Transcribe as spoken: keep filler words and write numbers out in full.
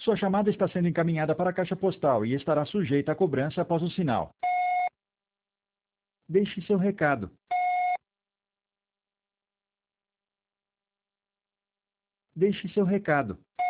Sua chamada está sendo encaminhada para a caixa postal e estará sujeita a cobrança após o sinal. Deixe seu recado. Deixe seu recado.